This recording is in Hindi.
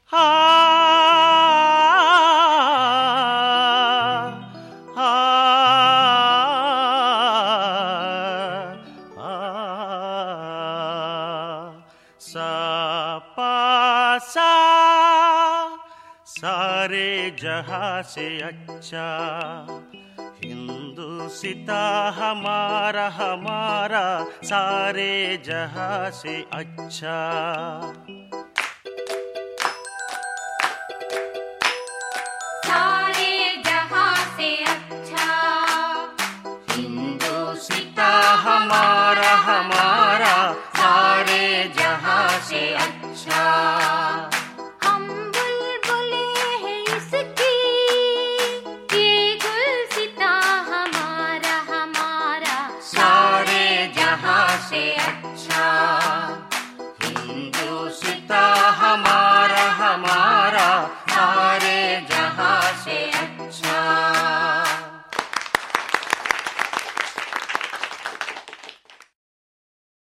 हा हा सा पा सा सारे जहां से अच्छा हिंदुस्ता हमारा हमारा सारे जहां से अच्छा। सारे जहां से अच्छा हिंदुस्ता हमारा